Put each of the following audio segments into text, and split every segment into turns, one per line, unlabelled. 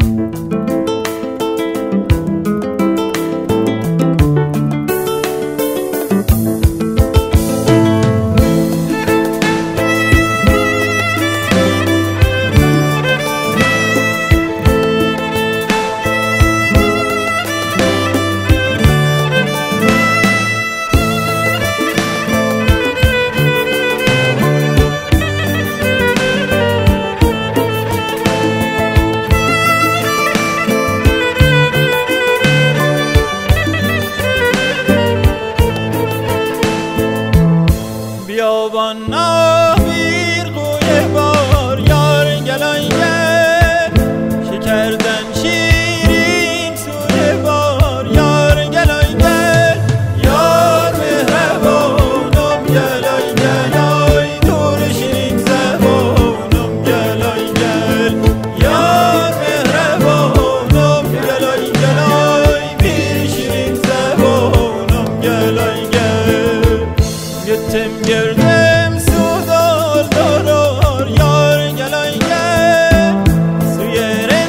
بیابان ناویر قوی بار یار گلای گل شکردن شیرین سوی بار یار گلای گل یار مهربانم گلای گل آی دور شیرین زبانم گلای گل یار مهربانم گلای گل آی بی شیرین زبانم گلای گل گتم گردم سودال دارار یار گلای گل سوی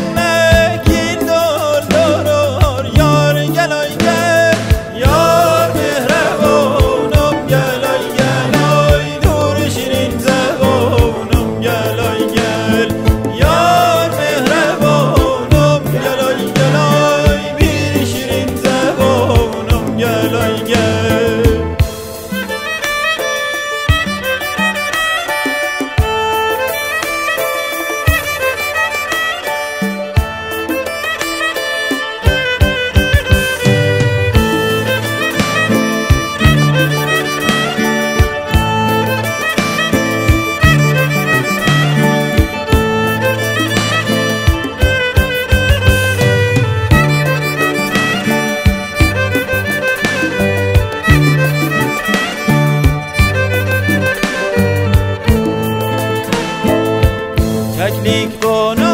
رنگین دال دارار یار گلای گل یار مهربانم گلای گل آی دور شیرین زبانم گلای گل یار مهربانم گلای گل آی بی شیرین زبانم گلای گل تکلیک با